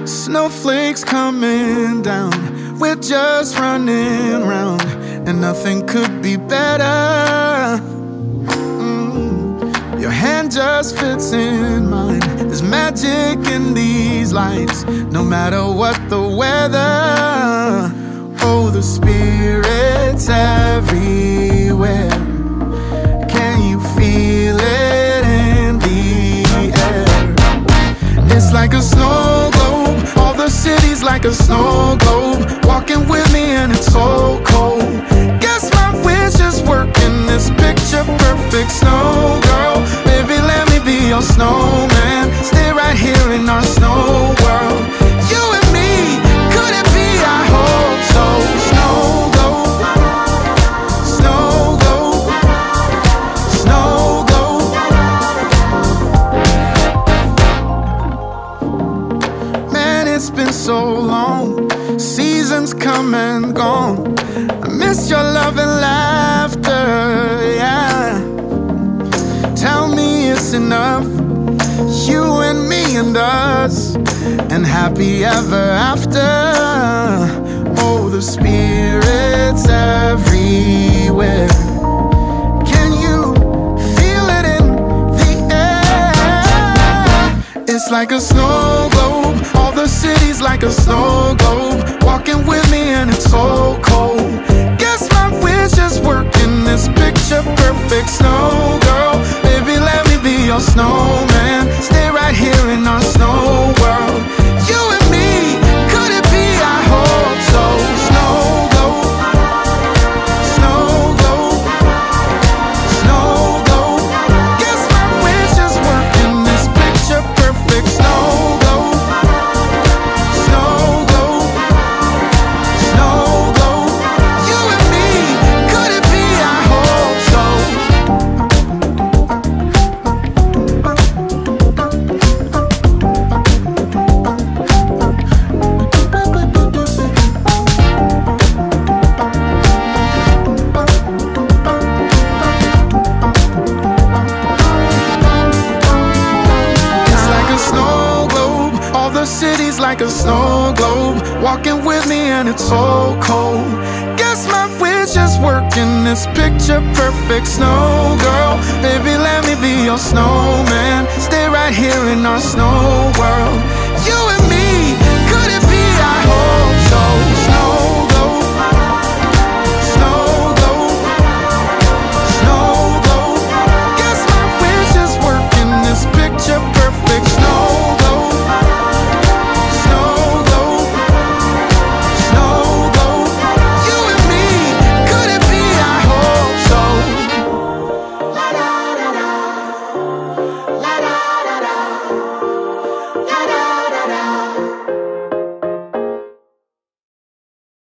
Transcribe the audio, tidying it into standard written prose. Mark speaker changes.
Speaker 1: Snowflakes coming down, we're just running round, and nothing could be better. Your hand just fits in mine. There's magic in these lights, no matter what the weather. Oh, the spirit's everywhere. Can you feel it in the air? It's like a snow globe, all the city's like a snow globe. Walking with me and it's so cold. Guess my wish is working, this picture perfect snow girl. Baby, let me be your snowman. Stay right here in our snow world. You and me, could it be? I hope so. Snow globe, snow globe, snow globe. Man, it's been so long, seasons come and gone. I miss your love and laughter, yeah. Tell me it's enough, you and me and us, and happy ever after. Oh, the spirit's everywhere. Can you feel it in the air? It's like a snow globe, all the city's like a snow globe. Walking with me and it's so cold. Guess my wish is working, this picture perfect snow girl. Baby, let me be your snowman. Stay right here in our snow world. You and me, could it be? I hope so. Snow globe, snow globe, snow globe. Guess my wish is working, this picture perfect snow globe, snow globe, snow globe. You and me, could it be? I hope so. It's like a snow globe, all the city's like a snow globe. Walking with me and it's so cold. Guess my wish is working, this picture perfect snow girl. Baby, let me be your snowman. Stay right here in our snow world.